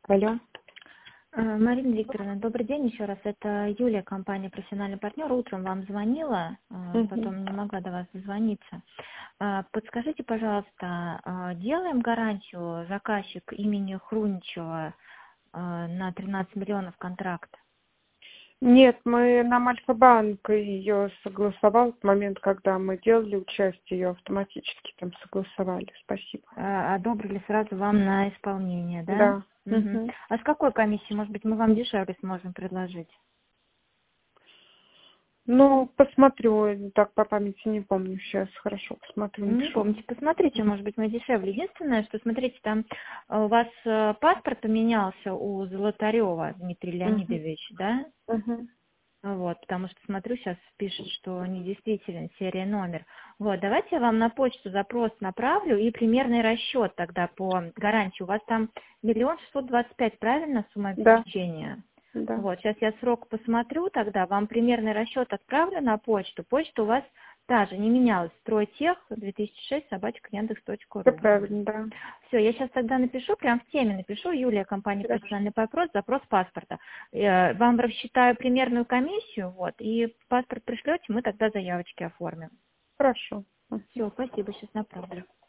Алло. Марина Викторовна, добрый день еще раз. Это Юлия, компания «Профессиональный партнер». Утром вам звонила, Мгм. потом не могла до вас дозвониться. Подскажите, пожалуйста, делаем гарантию заказчик имени Хруничева на 13 миллионов контракт? Нет, мы нам Альфа-банк ее согласовал в момент, когда мы делали участие, ее автоматически там согласовали. Спасибо. Одобрили сразу вам на исполнение, да? Да. Мгм. Мгм. А с какой комиссией? Может быть, мы вам дешевле сможем предложить? Ну, посмотрю, так по памяти не помню сейчас. Хорошо, посмотрю, Не напишу. помните, посмотрите, может быть, мы дешевле. Единственное, что, смотрите, там у вас паспорт поменялся у Золотарева Дмитрия Мгм. Леонидовича, да? Мгм. Вот, потому что, смотрю, сейчас пишет, что недействителен серия номер. Вот, давайте я вам на почту запрос направлю и примерный расчет тогда по гарантии. У вас там 1 625 000, правильно, сумма Да, обеспечения? да. Вот, сейчас я срок посмотрю тогда, вам примерный расчет отправлю на почту. Почта у вас та же, не менялась. Стройтех 2006 Все @яндекс.ру. правильно, да. Все, я сейчас тогда напишу, прям в теме напишу, Юлия, компания Хорошо. «Профессиональный вопрос», запрос паспорта. Вам рассчитаю примерную комиссию, вот, и паспорт пришлете, мы тогда заявочки оформим. Хорошо. Все, спасибо, сейчас направлю.